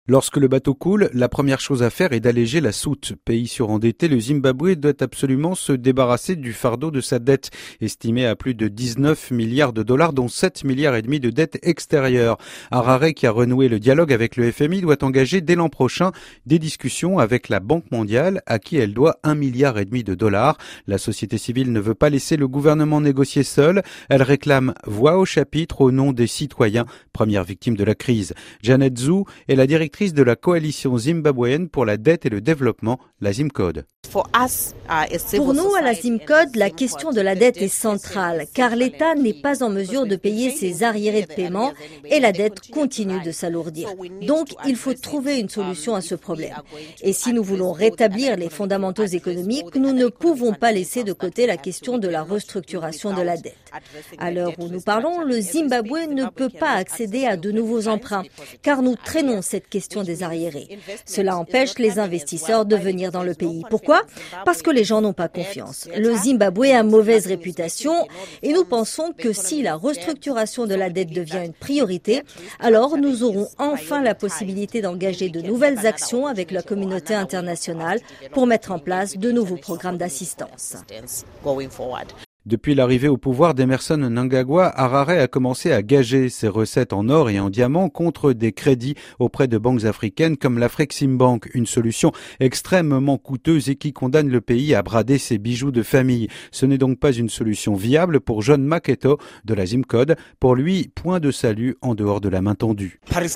Lorsque le bateau coule, la première chose à faire est d'alléger la soute. Pays surendetté, le Zimbabwe doit absolument se débarrasser du fardeau de sa dette, estimée à plus de 19 milliards de dollars, dont 7 milliards et demi de dettes extérieures. Harare, qui a renoué le dialogue avec le FMI, doit engager dès l'an prochain des discussions avec la Banque mondiale, à qui elle doit 1,5 milliard de dollars. La société civile ne veut pas laisser le gouvernement négocier seul. Elle réclame voix au chapitre au nom des citoyens, première victime de la crise. Janet Zhu est la directrice de la coalition zimbabwéenne pour la dette et le développement, la Zimcode. Pour nous, à la Zimcode, la question de la dette est centrale, car l'État n'est pas en mesure de payer ses arriérés de paiement et la dette continue de s'alourdir. Donc, il faut trouver une solution à ce problème. Et si nous voulons rétablir les fondamentaux économiques, nous ne pouvons pas laisser de côté la question de la restructuration de la dette. À l'heure où nous parlons, le Zimbabwe ne peut pas accéder à de nouveaux emprunts, car nous traînons cette question des arriérés. Cela empêche les investisseurs de venir dans le pays. Pourquoi ? Parce que les gens n'ont pas confiance. Le Zimbabwe a mauvaise réputation et nous pensons que si la restructuration de la dette devient une priorité, alors nous aurons enfin la possibilité d'engager de nouvelles actions avec la communauté internationale pour mettre en place de nouveaux programmes d'assistance. Depuis l'arrivée au pouvoir d'Emerson Mnangagwa, Harare a commencé à gager ses recettes en or et en diamant contre des crédits auprès de banques africaines comme l'Afreximbank, une solution extrêmement coûteuse et qui condamne le pays à brader ses bijoux de famille. Ce n'est donc pas une solution viable pour John Maketo de la Zimcode. Pour lui, point de salut en dehors de la main tendue.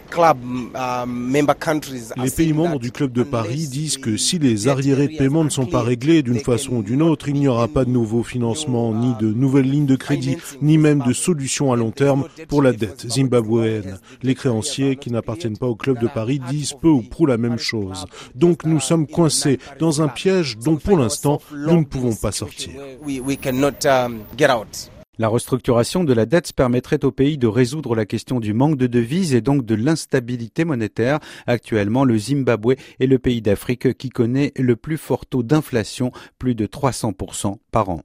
Les pays membres du Club de Paris disent que si les arriérés de paiement ne sont pas réglés d'une façon ou d'une autre, il n'y aura pas de nouveau financement, ni de nouvelles lignes de crédit, ni même de solutions à long terme pour la dette zimbabwéenne. Les créanciers qui n'appartiennent pas au Club de Paris disent peu ou prou la même chose. Donc nous sommes coincés dans un piège dont pour l'instant nous ne pouvons pas sortir. La restructuration de la dette permettrait au pays de résoudre la question du manque de devises et donc de l'instabilité monétaire. Actuellement, le Zimbabwe est le pays d'Afrique qui connaît le plus fort taux d'inflation, plus de 300% par an.